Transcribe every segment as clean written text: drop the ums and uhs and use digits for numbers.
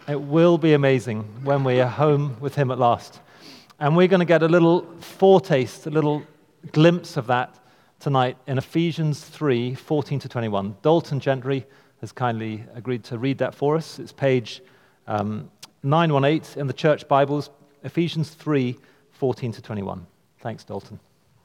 It will be amazing when we are home with him at last. And we're going to get a little foretaste, a little glimpse of that tonight in Ephesians 3, 14 to 21. Dalton Gentry has kindly agreed to read that for us. It's page 918 in the church Bibles, Ephesians 3, 14 to 21. Thanks, Dalton.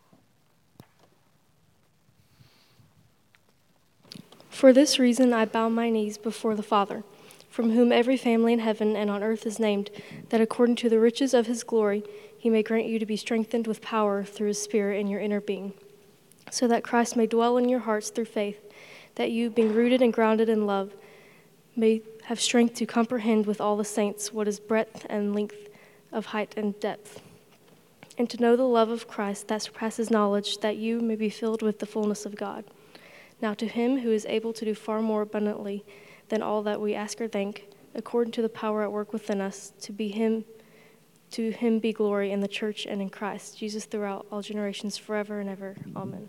For this reason I bow my knees before the Father, from whom every family in heaven and on earth is named, that according to the riches of his glory he may grant you to be strengthened with power through his Spirit in your inner being, so that Christ may dwell in your hearts through faith, that you, being rooted and grounded in love, may have strength to comprehend with all the saints what is breadth and length of height and depth, and to know the love of Christ that surpasses knowledge, that you may be filled with the fullness of God. Now to him who is able to do far more abundantly than all that we ask or think, according to the power at work within us, to him be glory in the church and in Christ Jesus throughout all generations, forever and ever. Amen.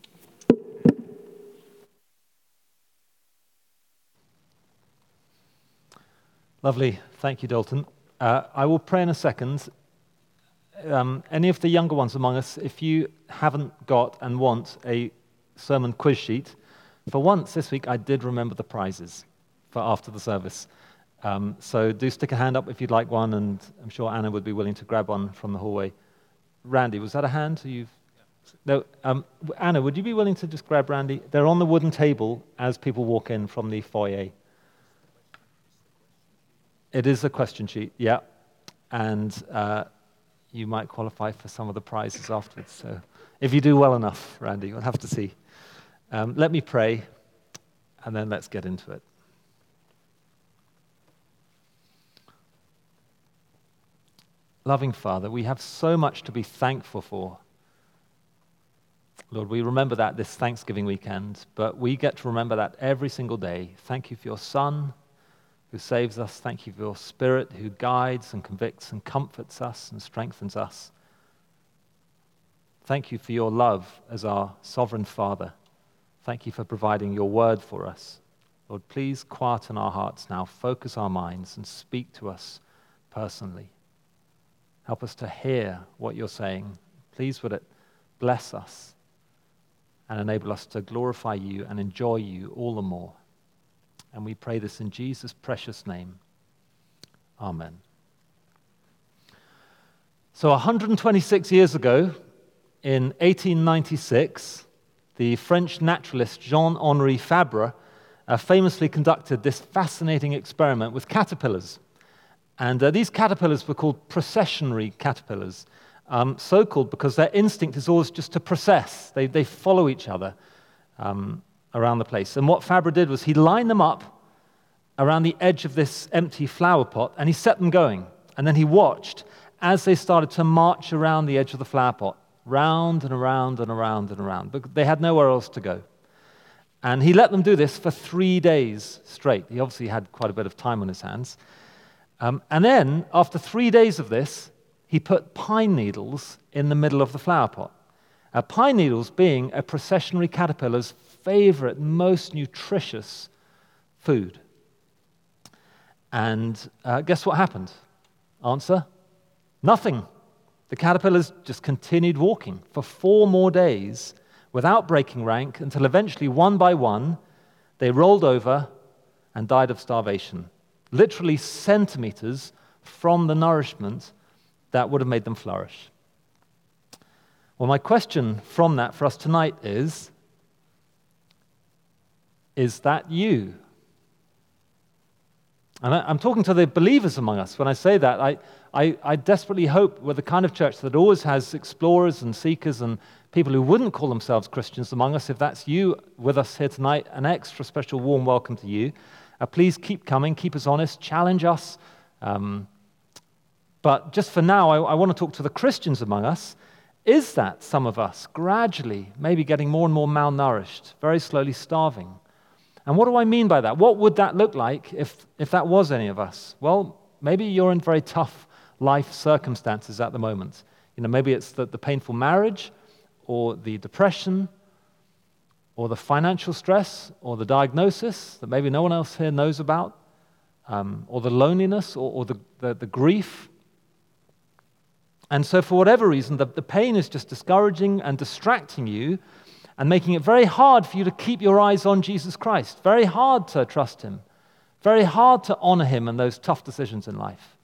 Lovely. Thank you, Dalton. I will pray in a second. Any of the younger ones among us, if you haven't got and want a sermon quiz sheet, for once this week I did remember the prizes for after the service. So do stick a hand up if you'd like one, and I'm sure Anna would be willing to grab one from the hallway. Randy, was that a hand? No. Anna, would you be willing to just grab Randy? They're on the wooden table as people walk in from the foyer. It is a question sheet, yeah. And you might qualify for some of the prizes afterwards. So if you do well enough, Randy, we'll have to see. Let me pray, and then let's get into it. Loving Father, we have so much to be thankful for. Lord, we remember that this Thanksgiving weekend, but we get to remember that every single day. Thank you for your Son, who saves us. Thank you for your Spirit, who guides and convicts and comforts us and strengthens us. Thank you for your love as our sovereign Father. Thank you for providing your word for us. Lord, please quieten our hearts now, focus our minds, and speak to us personally. Help us to hear what you're saying. Please would it bless us and enable us to glorify you and enjoy you all the more. And we pray this in Jesus' precious name. Amen. So 126 years ago, in 1896, the French naturalist Jean-Henri Fabre famously conducted this fascinating experiment with caterpillars. And these caterpillars were called processionary caterpillars, so called because their instinct is always just to process. They follow each other around the place. And what Fabre did was he lined them up around the edge of this empty flower pot, and he set them going. And then he watched as they started to march around the edge of the flower pot, round and around and around and around, but they had nowhere else to go. And he let them do this for 3 days straight. He obviously had quite a bit of time on his hands. And then, after 3 days of this, he put pine needles in the middle of the flower pot. Pine needles being a processionary caterpillar's favorite, most nutritious food. And guess what happened? Answer? Nothing. The caterpillars just continued walking for 4 more days without breaking rank until eventually, one by one, they rolled over and died of starvation, literally centimeters from the nourishment that would have made them flourish. Well, my question from that for us tonight is that you? And I'm talking to the believers among us when I say that. I desperately hope we're the kind of church that always has explorers and seekers and people who wouldn't call themselves Christians among us. If that's you with us here tonight, an extra special warm welcome to you. Please keep coming, keep us honest, challenge us. But just for now, I want to talk to the Christians among us. Is that some of us gradually maybe getting more and more malnourished, very slowly starving? And what do I mean by that? What would that look like if that was any of us? Well, maybe you're in very tough life circumstances at the moment. Maybe it's the painful marriage, or the depression, or the financial stress, or the diagnosis that maybe no one else here knows about. or the loneliness, or the grief. And so for whatever reason, the pain is just discouraging and distracting you and making it very hard for you to keep your eyes on Jesus Christ, very hard to trust him, very hard to honor him in those tough decisions in life.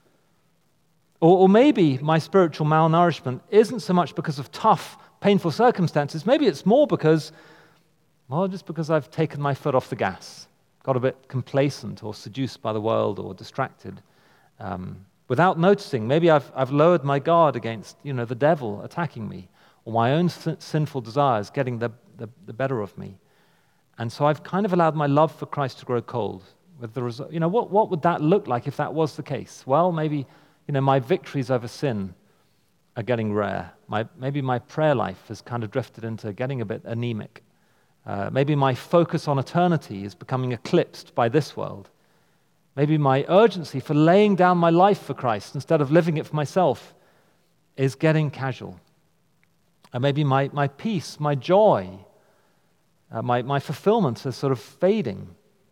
Or maybe my spiritual malnourishment isn't so much because of tough, painful circumstances. Maybe it's more because, just because I've taken my foot off the gas, got a bit complacent or seduced by the world or distracted. Without noticing, maybe I've lowered my guard against, the devil attacking me, or my own sinful desires getting the better of me. And so I've kind of allowed my love for Christ to grow cold. With the result, what would that look like if that was the case? Well, maybe, my victories over sin are getting rare. Maybe my prayer life has kind of drifted into getting a bit anemic. Maybe my focus on eternity is becoming eclipsed by this world. Maybe my urgency for laying down my life for Christ instead of living it for myself is getting casual. And maybe my peace, my joy, my fulfillment is sort of fading.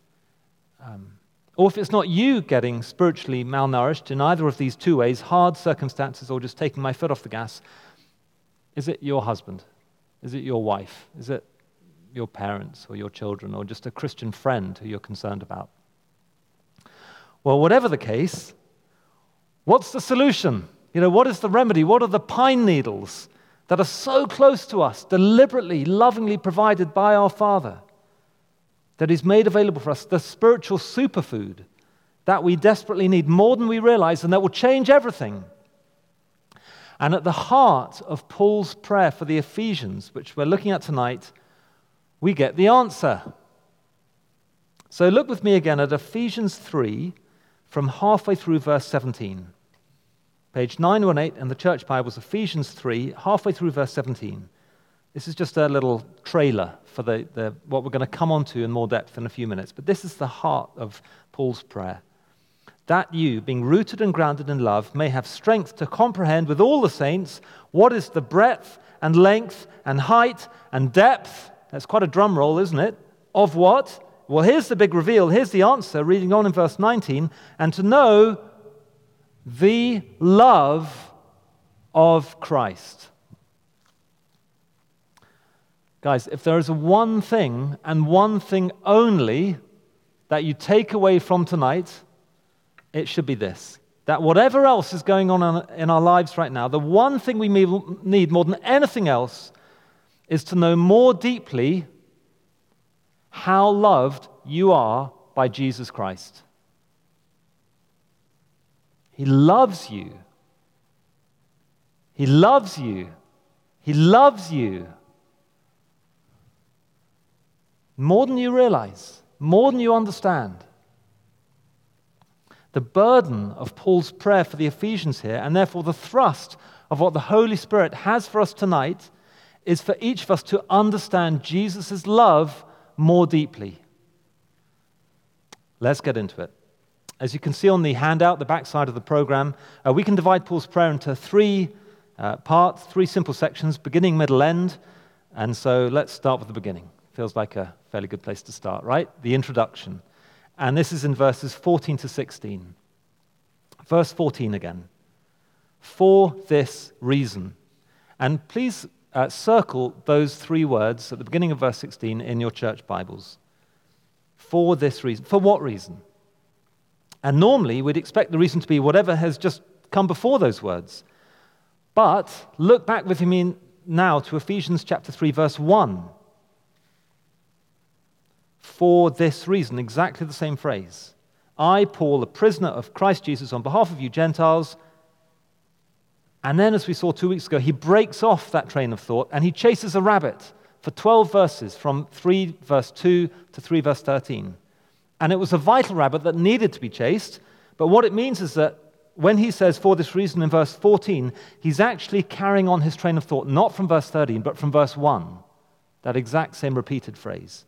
Or if it's not you getting spiritually malnourished in either of these two ways, hard circumstances or just taking my foot off the gas, is it your husband? Is it your wife? Is it your parents or your children or just a Christian friend who you're concerned about? Well, whatever the case, what's the solution? What is the remedy? What are the pine needles that are so close to us, deliberately, lovingly provided by our Father, that is made available for us, the spiritual superfood that we desperately need more than we realize and that will change everything? And at the heart of Paul's prayer for the Ephesians, which we're looking at tonight, we get the answer. So look with me again at Ephesians 3, from halfway through verse 17. Page 918 in the Church Bibles, Ephesians 3, halfway through verse 17. This is just a little trailer for what we're going to come on to in more depth in a few minutes. But this is the heart of Paul's prayer. That you, being rooted and grounded in love, may have strength to comprehend with all the saints what is the breadth and length and height and depth. That's quite a drum roll, isn't it? Of what? Well, here's the big reveal. Here's the answer, reading on in verse 19. And to know the love of Christ. Guys, if there is one thing and one thing only that you take away from tonight, it should be this. That whatever else is going on in our lives right now, the one thing we need more than anything else is to know more deeply how loved you are by Jesus Christ. He loves you. He loves you. He loves you. More than you realize, more than you understand. The burden of Paul's prayer for the Ephesians here, and therefore the thrust of what the Holy Spirit has for us tonight, is for each of us to understand Jesus' love more deeply. Let's get into it. As you can see on the handout, the back side of the program, we can divide Paul's prayer into three parts, three simple sections, beginning, middle, end. And so let's start with the beginning. Feels like a fairly good place to start, right? The introduction. And this is in verses 14 to 16. Verse 14 again. For this reason. And please circle those three words at the beginning of verse 16 in your church Bibles. For this reason. For what reason? And normally we'd expect the reason to be whatever has just come before those words. But look back with me now to Ephesians chapter 3, verse 1. For this reason, exactly the same phrase. I, Paul, a prisoner of Christ Jesus, on behalf of you Gentiles. And then, as we saw 2 weeks ago, he breaks off that train of thought and he chases a rabbit for 12 verses, from 3 verse 2 to 3 verse 13. And it was a vital rabbit that needed to be chased, but what it means is that when he says, for this reason, in verse 14, he's actually carrying on his train of thought, not from verse 13, but from verse 1, that exact same repeated phrase.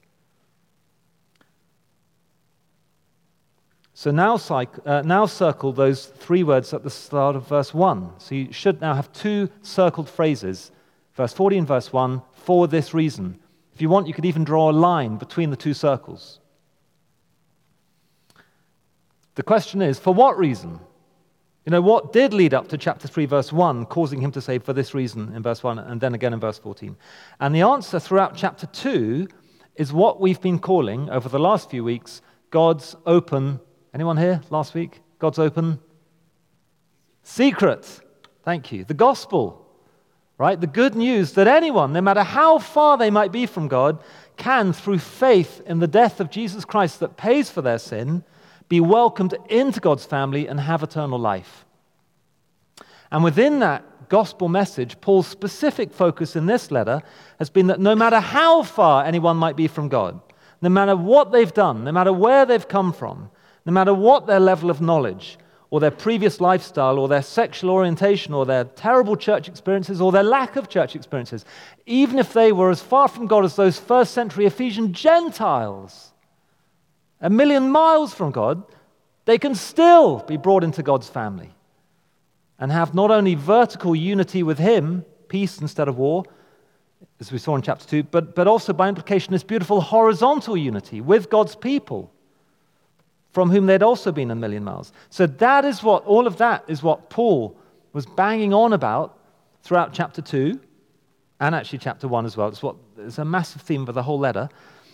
So now circle those three words at the start of verse 1. So you should now have two circled phrases, verse 40 and verse 1, for this reason. If you want, you could even draw a line between the two circles. The question is, for what reason? What did lead up to chapter 3, verse 1, causing him to say, for this reason, in verse 1, and then again in verse 14? And the answer throughout chapter 2 is what we've been calling, over the last few weeks, God's open, anyone here last week? God's open secret. Thank you. The gospel, right? The good news that anyone, no matter how far they might be from God, can, through faith in the death of Jesus Christ that pays for their sin, be welcomed into God's family and have eternal life. And within that gospel message, Paul's specific focus in this letter has been that no matter how far anyone might be from God, no matter what they've done, no matter where they've come from, no matter what their level of knowledge, or their previous lifestyle, or their sexual orientation, or their terrible church experiences, or their lack of church experiences, even if they were as far from God as those first century Ephesian Gentiles, a million miles from God, they can still be brought into God's family and have not only vertical unity with Him, peace instead of war, as we saw in chapter 2, but also by implication this beautiful horizontal unity with God's people, from whom they'd also been a million miles. So all of that is what Paul was banging on about throughout chapter 2, and actually chapter 1 as well. It's a massive theme for the whole letter.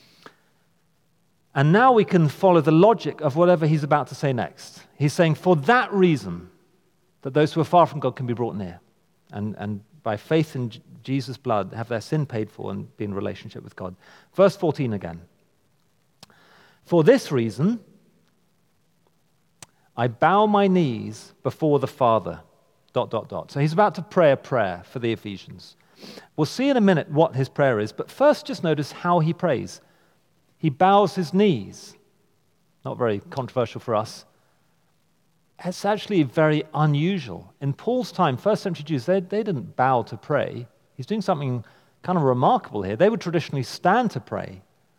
And now we can follow the logic of whatever he's about to say next. He's saying, for that reason, that those who are far from God can be brought near, and by faith in Jesus' blood, have their sin paid for and be in relationship with God. Verse 14 again. For this reason, I bow my knees before the Father, ... So he's about to pray a prayer for the Ephesians. We'll see in a minute what his prayer is, but first just notice how he prays. He bows his knees. Not very controversial for us. It's actually very unusual. In Paul's time, first century Jews, they didn't bow to pray. He's doing something kind of remarkable here. They would traditionally stand to pray.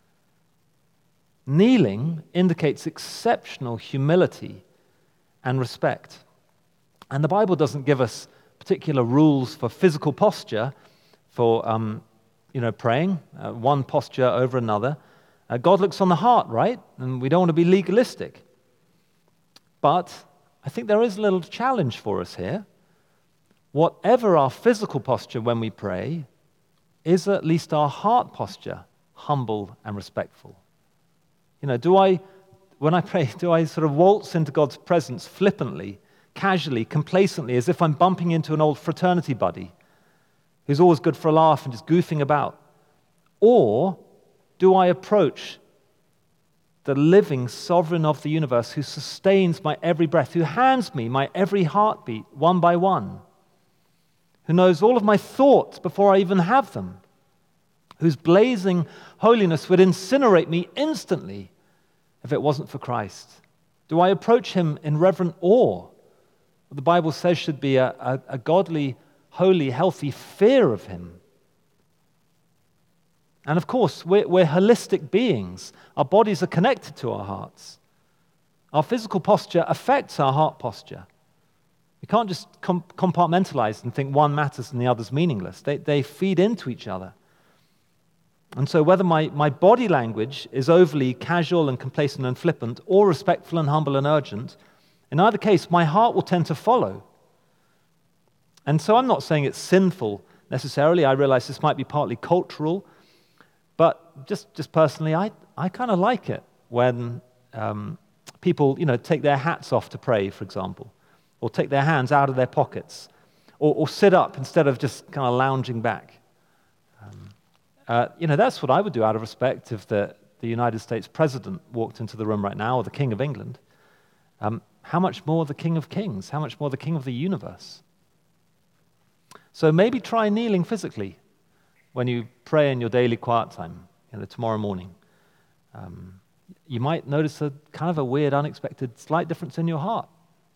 Kneeling indicates exceptional humility and respect. And the Bible doesn't give us particular rules for physical posture for praying, one posture over another. God looks on the heart, right? And we don't want to be legalistic. But I think there is a little challenge for us here. Whatever our physical posture when we pray, is at least our heart posture humble and respectful? When I pray, do I sort of waltz into God's presence flippantly, casually, complacently, as if I'm bumping into an old fraternity buddy who's always good for a laugh and just goofing about? Or do I approach the living sovereign of the universe who sustains my every breath, who hands me my every heartbeat one by one, who knows all of my thoughts before I even have them, whose blazing holiness would incinerate me instantly if it wasn't for Christ? Do I approach him in reverent awe? What the Bible says should be a godly, holy, healthy fear of him. And of course, we're holistic beings. Our bodies are connected to our hearts. Our physical posture affects our heart posture. We can't just compartmentalize and think one matters and the other's meaningless. They feed into each other. And so whether my body language is overly casual and complacent and flippant, or respectful and humble and urgent, in either case, my heart will tend to follow. And so I'm not saying it's sinful necessarily. I realize this might be partly cultural. But just personally, I kind of like it when people, take their hats off to pray, for example, or take their hands out of their pockets, or sit up instead of just kind of lounging back. That's what I would do out of respect if the United States president walked into the room right now, or the King of England. How much more the King of Kings? How much more the King of the universe? So maybe try kneeling physically when you pray in your daily quiet time, tomorrow morning. You might notice a kind of a weird, unexpected, slight difference in your heart.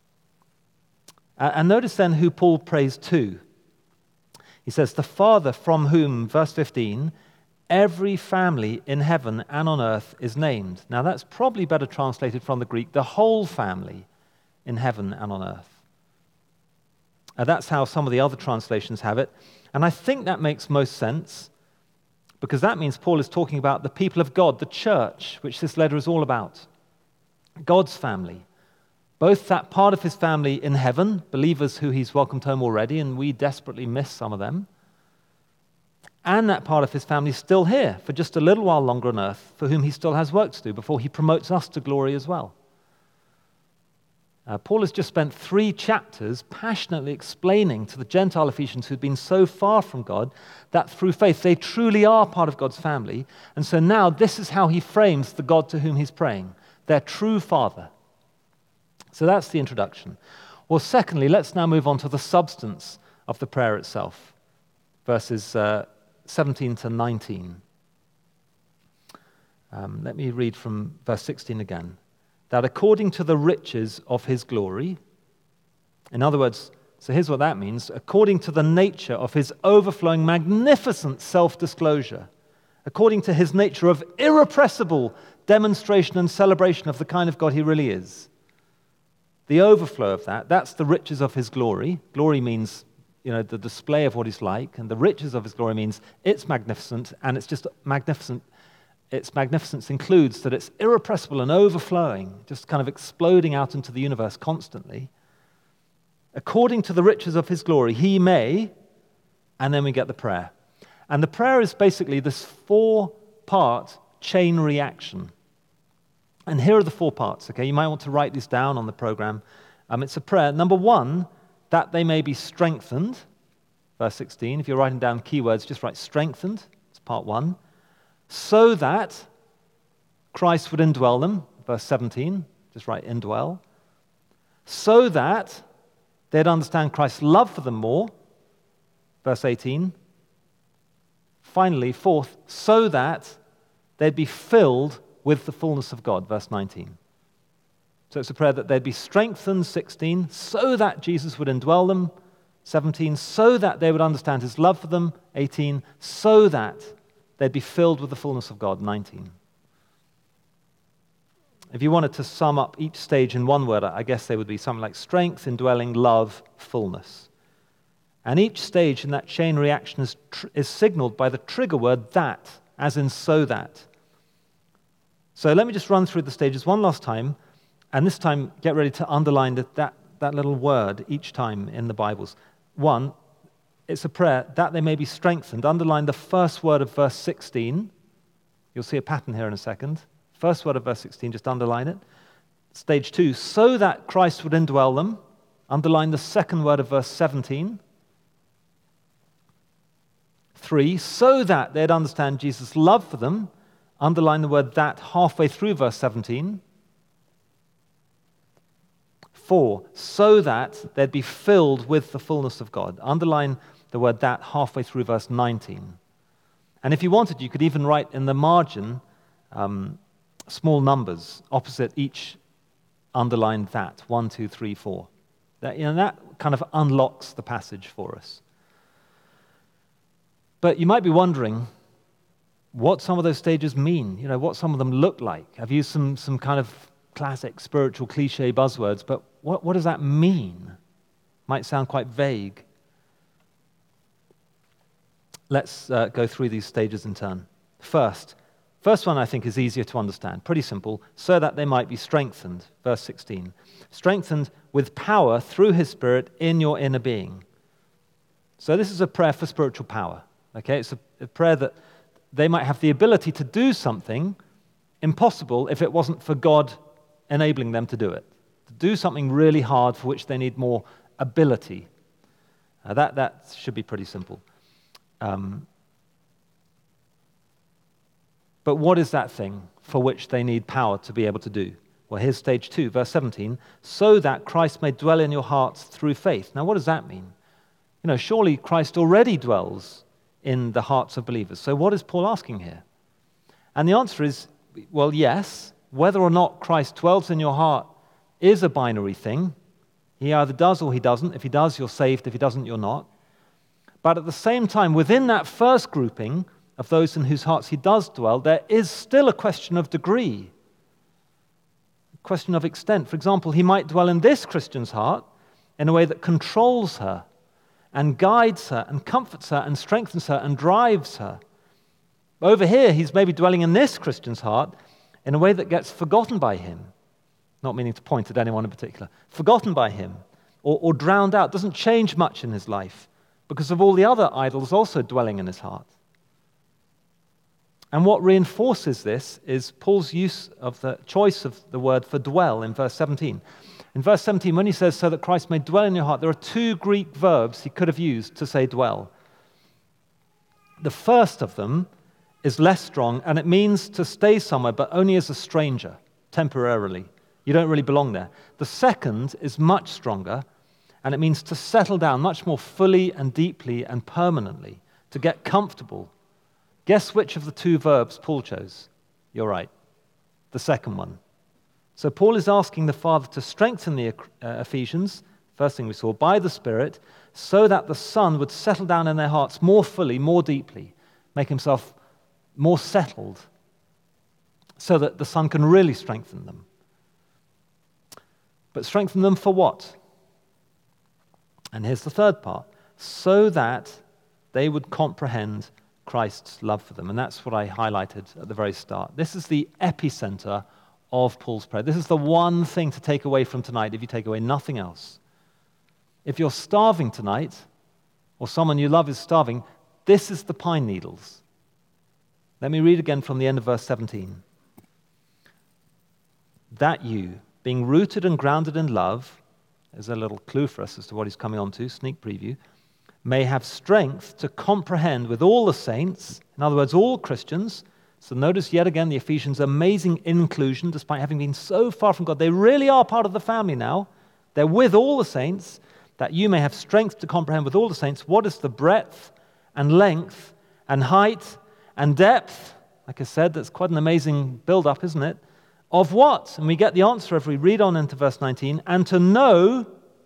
And notice then who Paul prays to. He says, the Father from whom, verse 15, every family in heaven and on earth is named. Now that's probably better translated from the Greek, the whole family in heaven and on earth. That's how some of the other translations have it. And I think that makes most sense, because that means Paul is talking about the people of God, the church, which this letter is all about. God's family, Both that part of his family in heaven, believers who he's welcomed home already, and we desperately miss some of them, and that part of his family still here for just a little while longer on earth, for whom he still has work to do before he promotes us to glory as well. Paul has just spent 3 chapters passionately explaining to the Gentile Ephesians who'd been so far from God that through faith they truly are part of God's family. And so now this is how he frames the God to whom he's praying, their true Father. So that's the introduction. Well, secondly, let's now move on to the substance of the prayer itself, verses 17 to 19. Let me read from verse 16 again. That according to the riches of his glory, in other words, so here's what that means, according to the nature of his overflowing, magnificent self-disclosure, according to his nature of irrepressible demonstration and celebration of the kind of God he really is. The overflow of that's the riches of his glory. Glory means, the display of what he's like, and the riches of his glory means it's magnificent, and it's just magnificent. Its magnificence includes that it's irrepressible and overflowing, just kind of exploding out into the universe constantly. According to the riches of his glory, he may, and then we get the prayer. And the prayer is basically this 4-part chain reaction. And here are the 4 parts, okay? You might want to write these down on the program. It's a prayer. Number 1, that they may be strengthened. Verse 16, if you're writing down keywords, just write strengthened. It's part 1. So that Christ would indwell them, verse 17, just write indwell. So that they'd understand Christ's love for them more, verse 18. Finally, 4th, so that they'd be filled with the fullness of God, verse 19. So it's a prayer that they'd be strengthened, 16, so that Jesus would indwell them, 17, so that they would understand his love for them, 18, so that they'd be filled with the fullness of God, 19. If you wanted to sum up each stage in one word, I guess they would be something like strength, indwelling, love, fullness. And each stage in that chain reaction is signaled by the trigger word that, as in so that. So let me just run through the stages one last time, and this time get ready to underline that little word each time in the Bibles. 1, it's a prayer that they may be strengthened. Underline the first word of verse 16. You'll see a pattern here in a second. First word of verse 16, just underline it. Stage 2, so that Christ would indwell them. Underline the second word of verse 17. 3, so that they'd understand Jesus' love for them. Underline the word that halfway through verse 17. 4, so that they'd be filled with the fullness of God. Underline the word that halfway through verse 19. And if you wanted, you could even write in the margin small numbers opposite each underlined that, 1, 2, 3, 4. That kind of unlocks the passage for us. But you might be wondering what some of those stages mean, what some of them look like. I've used some kind of classic spiritual cliche buzzwords, but what does that mean? Might sound quite vague. Let's go through these stages in turn. First one I think is easier to understand. Pretty simple. So that they might be strengthened. Verse 16. Strengthened with power through his Spirit in your inner being. So this is a prayer for spiritual power. Okay, it's a prayer that they might have the ability to do something impossible if it wasn't for God enabling them to do it. To do something really hard for which they need more ability. That should be pretty simple. But what is that thing for which they need power to be able to do? Well, here's stage 2, verse 17. So that Christ may dwell in your hearts through faith. Now, what does that mean? Surely Christ already dwells in the hearts of believers. So what is Paul asking here? And the answer is, well, yes. Whether or not Christ dwells in your heart is a binary thing. He either does or he doesn't. If he does, you're saved. If he doesn't, you're not. But at the same time, within that first grouping of those in whose hearts he does dwell, there is still a question of degree, a question of extent. For example, he might dwell in this Christian's heart in a way that controls her and guides her and comforts her and strengthens her and drives her. Over here, he's maybe dwelling in this Christian's heart in a way that gets forgotten by him not meaning to point at anyone in particular, forgotten by him or drowned out, doesn't change much in his life because of all the other idols also dwelling in his heart. And what reinforces this is Paul's use of the choice of the word for dwell in verse 17. In verse 17, when he says, so that Christ may dwell in your heart, there are two Greek verbs he could have used to say dwell. The first of them is less strong, and it means to stay somewhere, but only as a stranger, temporarily. You don't really belong there. The second is much stronger, and it means to settle down much more fully and deeply and permanently, to get comfortable. Guess which of the two verbs Paul chose? You're right, the second one. So Paul is asking the Father to strengthen the Ephesians, first thing we saw, by the Spirit, so that the Son would settle down in their hearts more fully, more deeply, make himself more settled, so that the Son can really strengthen them. But strengthen them for what? And here's the third part. So that they would comprehend Christ's love for them. And that's what I highlighted at the very start. This is the epicenter of Paul's prayer. This is the one thing to take away from tonight if you take away nothing else. If you're starving tonight, or someone you love is starving, this is the pine needles. Let me read again from the end of verse 17. That you, being rooted and grounded in love, there's a little clue for us as to what he's coming on to, sneak preview, may have strength to comprehend with all the saints, in other words, all Christians. So notice yet again the Ephesians' amazing inclusion, despite having been so far from God. They really are part of the family now. They're with all the saints, that you may have strength to comprehend with all the saints what is the breadth and length and height and depth. Like I said, that's quite an amazing build-up, isn't it? Of what? And we get the answer if we read on into verse 19. And to know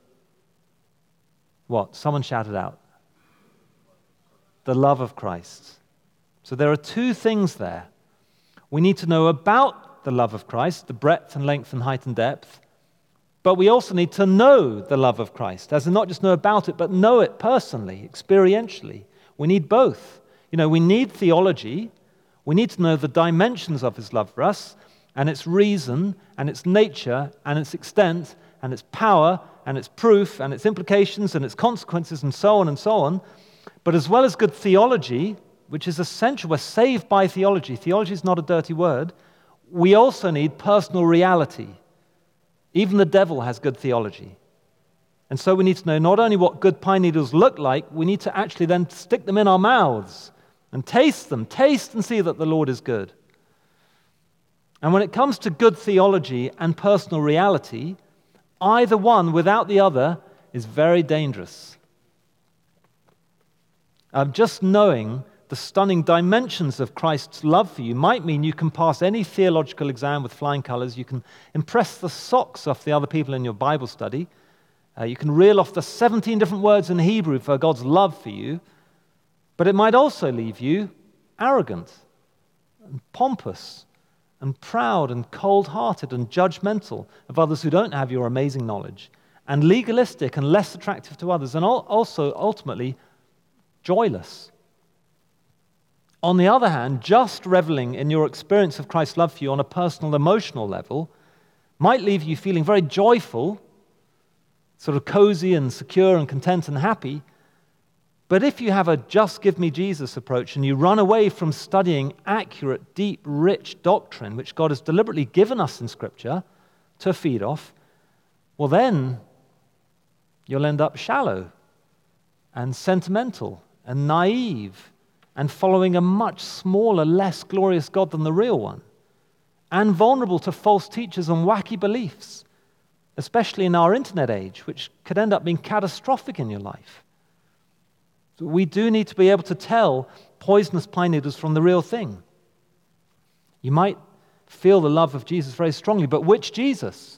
what? Someone shouted out. The love of Christ. So there are two things there. We need to know about the love of Christ, the breadth and length and height and depth, but we also need to know the love of Christ, as in not just know about it, but know it personally, experientially. We need both. You know, we need theology. We need to know the dimensions of his love for us, and its reason, and its nature, and its extent, and its power, and its proof, and its implications, and its consequences, and so on and so on. But as well as good theology, which is essential, we're saved by theology. Theology is not a dirty word. We also need personal reality. Even the devil has good theology. And so we need to know not only what good pine needles look like, we need to actually then stick them in our mouths and taste them. Taste and see that the Lord is good. And when it comes to good theology and personal reality, either one without the other is very dangerous. Just knowing the stunning dimensions of Christ's love for you might mean you can pass any theological exam with flying colors. You can impress the socks off the other people in your Bible study. You can reel off the 17 different words in Hebrew for God's love for you. But it might also leave you arrogant and pompous and proud and cold-hearted and judgmental of others who don't have your amazing knowledge, and legalistic and less attractive to others, and also ultimately joyless. On the other hand, just reveling in your experience of Christ's love for you on a personal, emotional level might leave you feeling very joyful, sort of cozy and secure and content and happy. But if you have a just give me Jesus approach and you run away from studying accurate, deep, rich doctrine, which God has deliberately given us in Scripture to feed off, well then you'll end up shallow and sentimental and naive and following a much smaller, less glorious God than the real one, and vulnerable to false teachers and wacky beliefs, especially in our internet age, which could end up being catastrophic in your life. So we do need to be able to tell poisonous pine needles from the real thing. You might feel the love of Jesus very strongly, but which Jesus?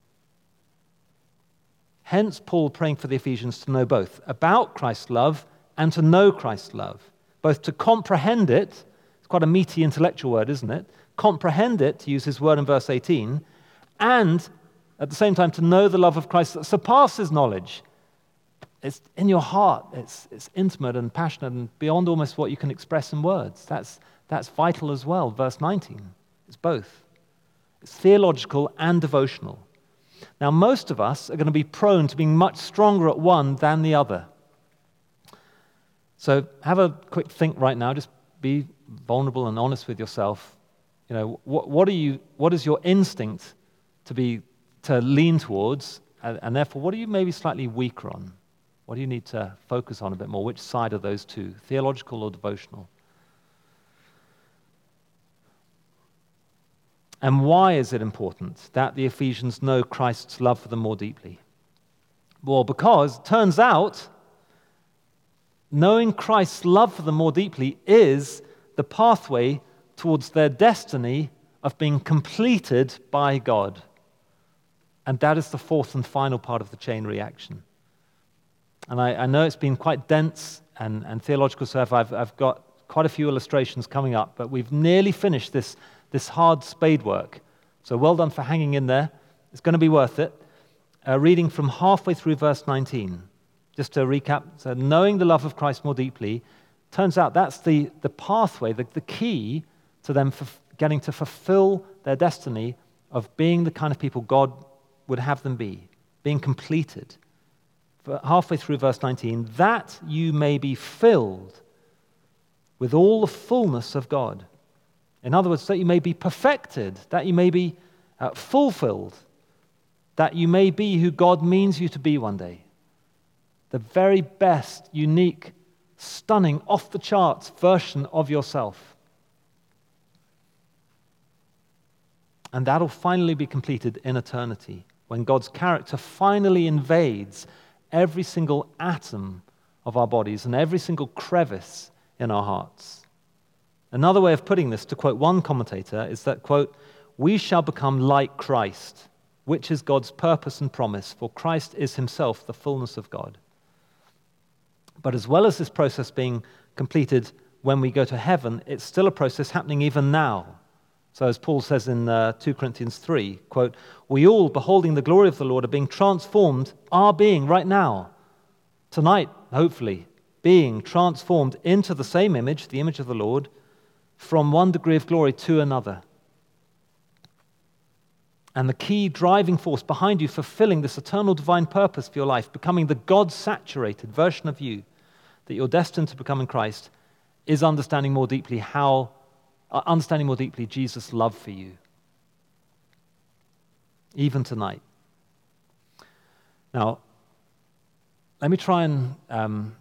Hence Paul praying for the Ephesians to know both about Christ's love and to know Christ's love, both to comprehend it. It's quite a meaty intellectual word, isn't it? Comprehend it, to use his word in verse 18, and at the same time to know the love of Christ that surpasses knowledge. It's in your heart. It's intimate and passionate and beyond almost what you can express in words. That's vital as well. Verse 19. It's both. It's theological and devotional. Now, most of us are going to be prone to being much stronger at one than the other. So have a quick think right now. Just be vulnerable and honest with yourself. You know, what is your instinct to lean towards, and therefore, what are you maybe slightly weaker on? What do you need to focus on a bit more? Which side of those two, theological or devotional? And why is it important that the Ephesians know Christ's love for them more deeply? Well, because it turns out knowing Christ's love for them more deeply is the pathway towards their destiny of being completed by God. And that is the fourth and final part of the chain reaction. And I know it's been quite dense and theological, so I've got quite a few illustrations coming up, but we've nearly finished this hard spade work. So well done for hanging in there. It's going to be worth it. Reading from halfway through verse 19. Just to recap, so knowing the love of Christ more deeply, turns out that's the pathway, the key to them getting to fulfill their destiny of being the kind of people God would have them be, being completed. Halfway through verse 19, that you may be filled with all the fullness of God. In other words, that you may be perfected, that you may be fulfilled, that you may be who God means you to be one day. The very best, unique, stunning, off-the-charts version of yourself. And that'll finally be completed in eternity, when God's character finally invades every single atom of our bodies and every single crevice in our hearts. Another way of putting this, to quote one commentator, is that, quote, we shall become like Christ, which is God's purpose and promise, for Christ is himself the fullness of God. But as well as this process being completed when we go to heaven, it's still a process happening even now. So as Paul says in 2 Corinthians 3, quote, we all, beholding the glory of the Lord, are being transformed, are being right now, tonight, hopefully, being transformed into the same image, the image of the Lord, from one degree of glory to another. And the key driving force behind you fulfilling this eternal divine purpose for your life, becoming the God-saturated version of you that you're destined to become in Christ, is understanding more deeply Jesus' love for you, even tonight. Now, let me try and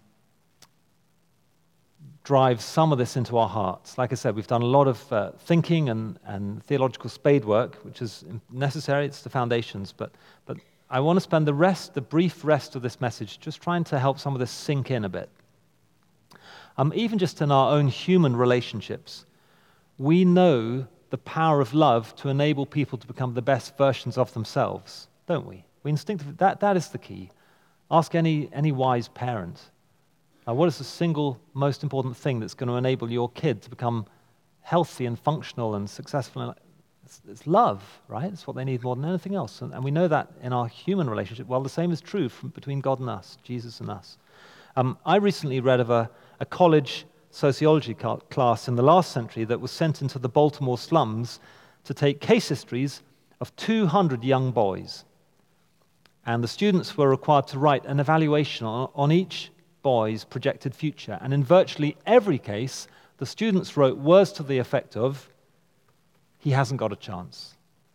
drive some of this into our hearts. Like I said, we've done a lot of thinking and theological spade work, which is necessary. It's the foundations. But I want to spend the brief rest of this message just trying to help some of this sink in a bit. Even just in our own human relationships, we know the power of love to enable people to become the best versions of themselves, don't we? We instinctively, that is the key. Ask any wise parent. What is the single most important thing that's going to enable your kid to become healthy and functional and successful? It's love, right? It's what they need more than anything else. And we know that in our human relationship. Well, the same is true between God and us, Jesus and us. I recently read of a college sociology class in the last century that was sent into the Baltimore slums to take case histories of 200 young boys. And the students were required to write an evaluation on each boy's projected future. And in virtually every case, the students wrote words to the effect of, he hasn't got a chance.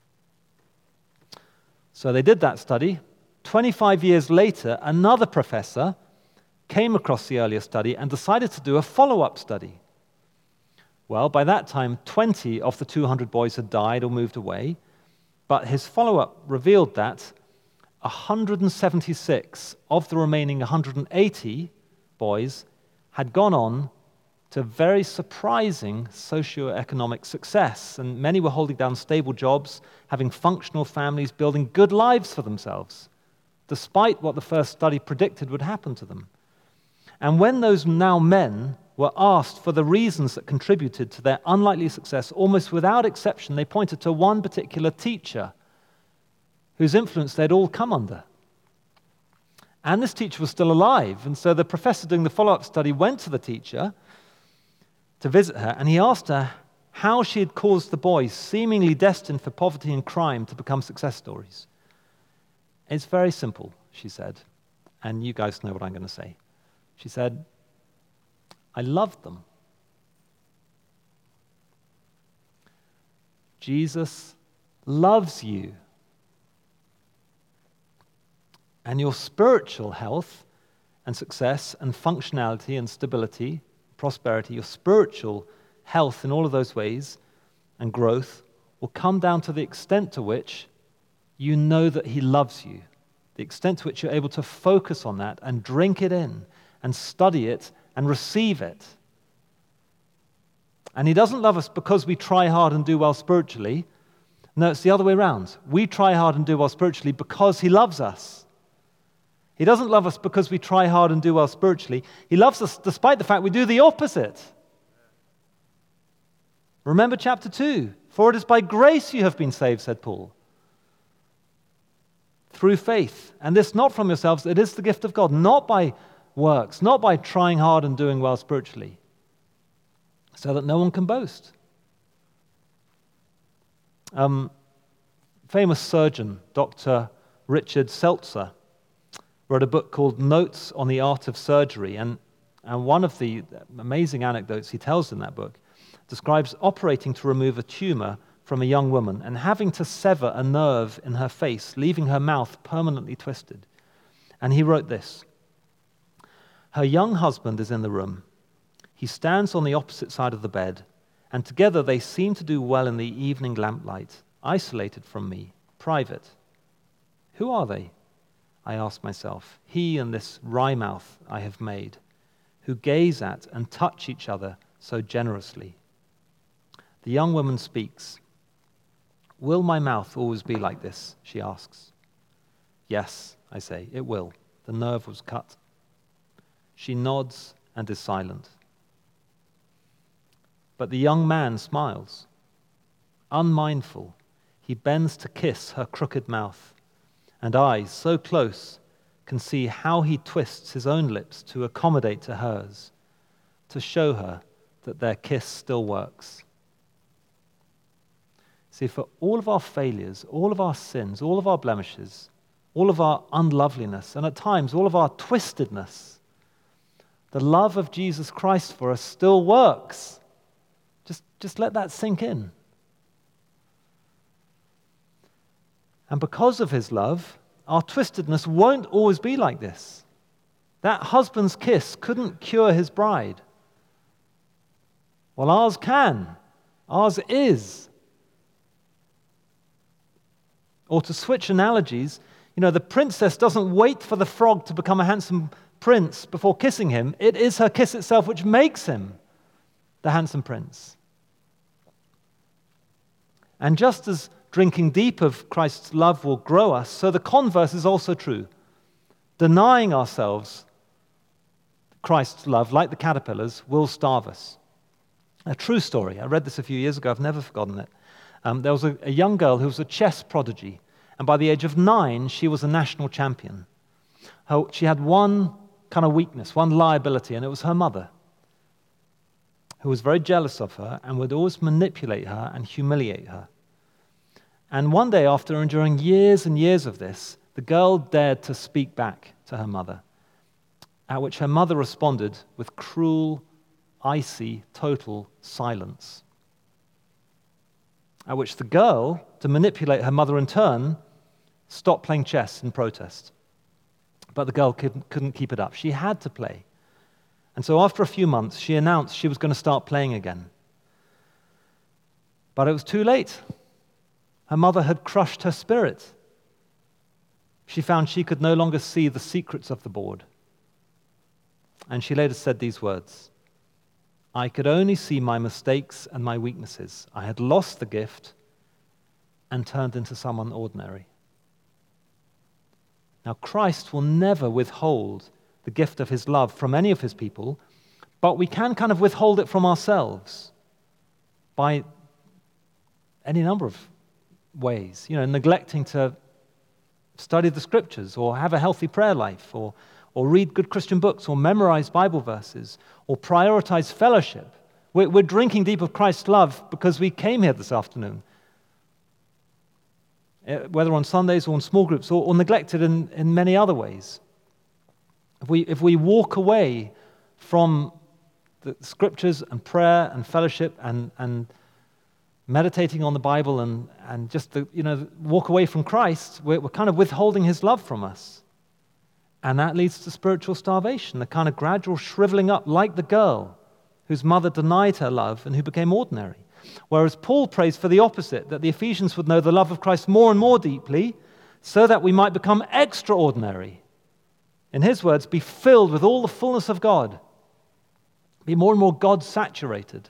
So they did that study. 25 years later, another professor came across the earlier study and decided to do a follow-up study. Well, by that time, 20 of the 200 boys had died or moved away, but his follow-up revealed that 176 of the remaining 180 boys had gone on to very surprising socioeconomic success, and many were holding down stable jobs, having functional families, building good lives for themselves, despite what the first study predicted would happen to them. And when those now men were asked for the reasons that contributed to their unlikely success, almost without exception, they pointed to one particular teacher whose influence they'd all come under. And this teacher was still alive, and so the professor doing the follow-up study went to the teacher to visit her, and he asked her how she had caused the boys, seemingly destined for poverty and crime, to become success stories. It's very simple, she said, and you guys know what I'm going to say. She said, I loved them. Jesus loves you. And your spiritual health and success and functionality and stability, prosperity, your spiritual health in all of those ways and growth will come down to the extent to which you know that he loves you, the extent to which you're able to focus on that and drink it in and study it and receive it. And he doesn't love us because we try hard and do well spiritually. No, it's the other way around. We try hard and do well spiritually because he loves us. He doesn't love us because we try hard and do well spiritually. He loves us despite the fact we do the opposite. Remember chapter 2. For it is by grace you have been saved, said Paul. Through faith. And this not from yourselves, it is the gift of God, not by works, not by trying hard and doing well spiritually, so that no one can boast. Famous surgeon, Dr. Richard Seltzer, wrote a book called Notes on the Art of Surgery, and one of the amazing anecdotes he tells in that book describes operating to remove a tumor from a young woman and having to sever a nerve in her face, leaving her mouth permanently twisted. And he wrote this: her young husband is in the room. He stands on the opposite side of the bed, and together they seem to do well in the evening lamplight, isolated from me, private. Who are they? I ask myself, he and this wry mouth I have made, who gaze at and touch each other so generously. The young woman speaks. Will my mouth always be like this? She asks. Yes, I say, it will. The nerve was cut. She nods and is silent. But the young man smiles. Unmindful, he bends to kiss her crooked mouth, and I, so close, can see how he twists his own lips to accommodate to hers, to show her that their kiss still works. See, for all of our failures, all of our sins, all of our blemishes, all of our unloveliness, and at times all of our twistedness, the love of Jesus Christ for us still works. Just let that sink in. And because of his love, our twistedness won't always be like this. That husband's kiss couldn't cure his bride. Well, ours can. Ours is. Or to switch analogies, the princess doesn't wait for the frog to become a handsome prince before kissing him. It is her kiss itself which makes him the handsome prince. And just as drinking deep of Christ's love will grow us, so the converse is also true. Denying ourselves Christ's love, like the caterpillars, will starve us. A true story. I read this a few years ago. I've never forgotten it. There was a young girl who was a chess prodigy, and by the age of 9, she was a national champion. She had one kind of weakness, one liability, and it was her mother, who was very jealous of her and would always manipulate her and humiliate her. And one day, after enduring years and years of this, the girl dared to speak back to her mother, at which her mother responded with cruel, icy, total silence. At which the girl, to manipulate her mother in turn, stopped playing chess in protest. But the girl couldn't keep it up. She had to play. And so after a few months, she announced she was going to start playing again. But it was too late. Her mother had crushed her spirit. She found she could no longer see the secrets of the board. And she later said these words: I could only see my mistakes and my weaknesses. I had lost the gift and turned into someone ordinary. Now, Christ will never withhold the gift of his love from any of his people, but we can kind of withhold it from ourselves by any number of ways. Neglecting to study the scriptures, or have a healthy prayer life, or read good Christian books, or memorize Bible verses, or prioritize fellowship We're drinking deep of Christ's love because we came here this afternoon, whether on Sundays or in small groups or neglected in many other ways. If we walk away from the scriptures and prayer and fellowship and meditating on the Bible and just walk away from Christ, we're kind of withholding his love from us. And that leads to spiritual starvation, the kind of gradual shriveling up like the girl whose mother denied her love and who became ordinary. Whereas Paul prays for the opposite, that the Ephesians would know the love of Christ more and more deeply so that we might become extraordinary. In his words, be filled with all the fullness of God. Be more and more God-saturated.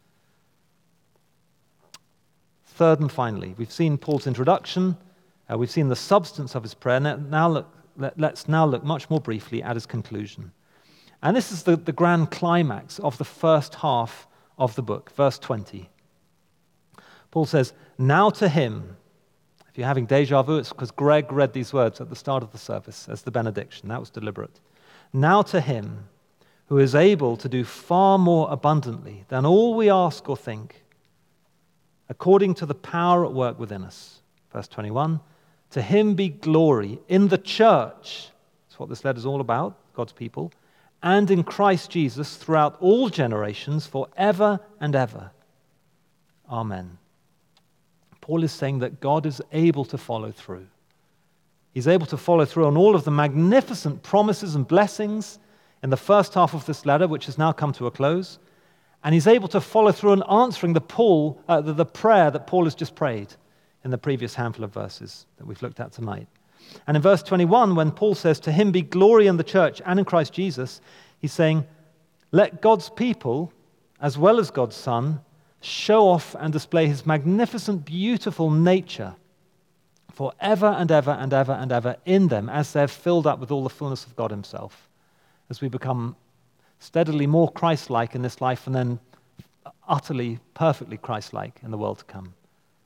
Third and finally, we've seen Paul's introduction. We've seen the substance of his prayer. Let's now look much more briefly at his conclusion. And this is the grand climax of the first half of the book, verse 20. Paul says, now to him. If you're having deja vu, it's because Greg read these words at the start of the service as the benediction. That was deliberate. Now to him who is able to do far more abundantly than all we ask or think, according to the power at work within us. Verse 21, to him be glory in the church. That's what this letter is all about, God's people. And in Christ Jesus throughout all generations, forever and ever. Amen. Paul is saying that God is able to follow through. He's able to follow through on all of the magnificent promises and blessings in the first half of this letter, which has now come to a close. And he's able to follow through in answering the prayer that Paul has just prayed in the previous handful of verses that we've looked at tonight. And in verse 21, when Paul says, to him be glory in the church and in Christ Jesus, he's saying, let God's people, as well as God's Son, show off and display his magnificent, beautiful nature forever and ever and ever and ever in them as they're filled up with all the fullness of God himself, as we become steadily more Christ-like in this life and then utterly, perfectly Christ-like in the world to come.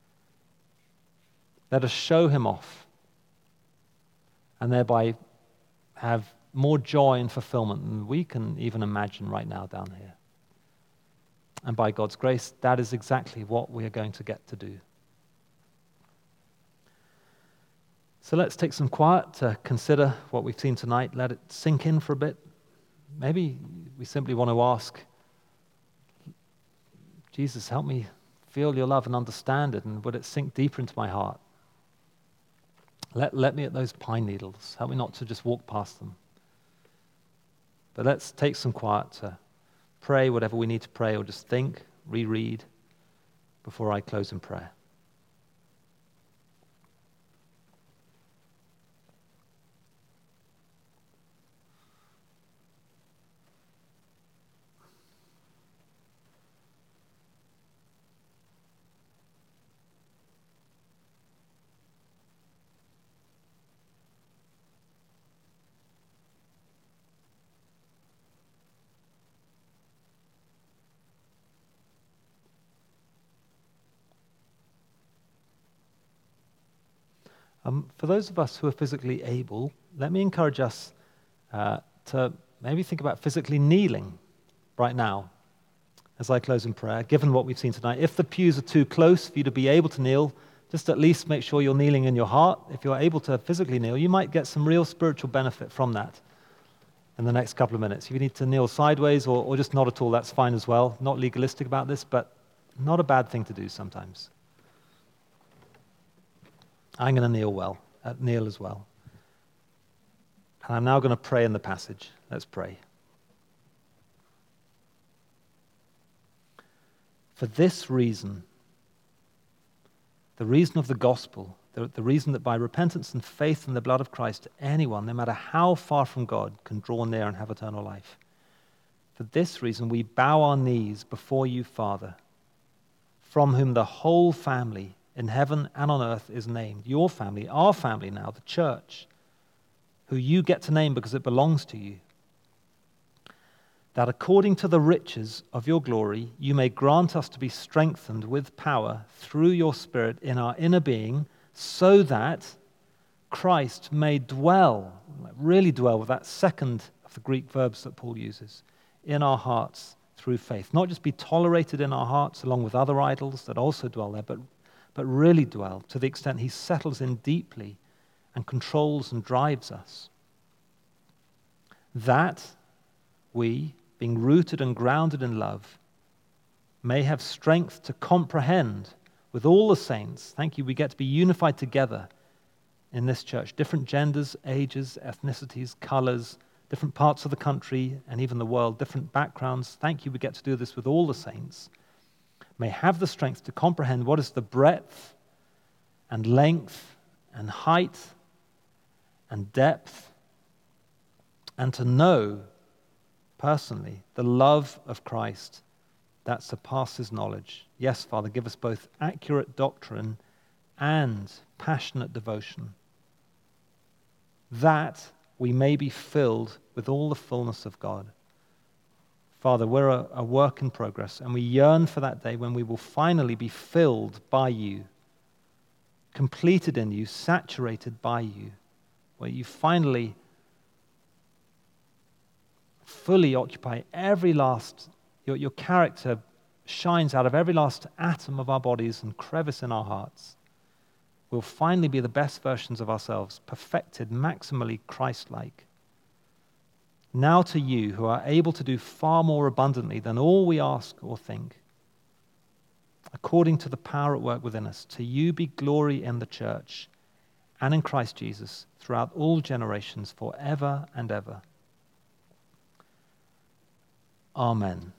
Let us show him off and thereby have more joy and fulfillment than we can even imagine right now down here. And by God's grace, that is exactly what we are going to get to do. So let's take some quiet to consider what we've seen tonight. Let it sink in for a bit. Maybe we simply want to ask, Jesus, help me feel your love and understand it, and would it sink deeper into my heart? Let me at those pine needles. Help me not to just walk past them. But let's take some quiet to pray whatever we need to pray, or just think, reread before I close in prayer. For those of us who are physically able, let me encourage us to maybe think about physically kneeling right now as I close in prayer, given what we've seen tonight. If the pews are too close for you to be able to kneel, just at least make sure you're kneeling in your heart. If you're able to physically kneel, you might get some real spiritual benefit from that in the next couple of minutes. If you need to kneel sideways or just not at all, that's fine as well. Not legalistic about this, but not a bad thing to do sometimes. I'm going to kneel as well. And I'm now going to pray in the passage. Let's pray. For this reason, the reason of the gospel, the reason that by repentance and faith in the blood of Christ, anyone, no matter how far from God, can draw near and have eternal life. For this reason, we bow our knees before you, Father, from whom the whole family in heaven and on earth is named. Your family, our family now, the church, who you get to name because it belongs to you. That according to the riches of your glory, you may grant us to be strengthened with power through your Spirit in our inner being, so that Christ may really dwell with that second of the Greek verbs that Paul uses, in our hearts through faith. Not just be tolerated in our hearts along with other idols that also dwell there, but really dwell to the extent he settles in deeply and controls and drives us. That we, being rooted and grounded in love, may have strength to comprehend with all the saints. Thank you, we get to be unified together in this church. Different genders, ages, ethnicities, colors, different parts of the country and even the world, different backgrounds. Thank you, we get to do this with all the saints. May have the strength to comprehend what is the breadth and length and height and depth, and to know personally the love of Christ that surpasses knowledge. Yes, Father, give us both accurate doctrine and passionate devotion, that we may be filled with all the fullness of God. Father, we're a work in progress, and we yearn for that day when we will finally be filled by you, completed in you, saturated by you, where you finally fully occupy every last, your character shines out of every last atom of our bodies and crevice in our hearts. We'll finally be the best versions of ourselves, perfected, maximally Christ-like. Now to you, who are able to do far more abundantly than all we ask or think, according to the power at work within us, to you be glory in the church and in Christ Jesus throughout all generations, forever and ever. Amen.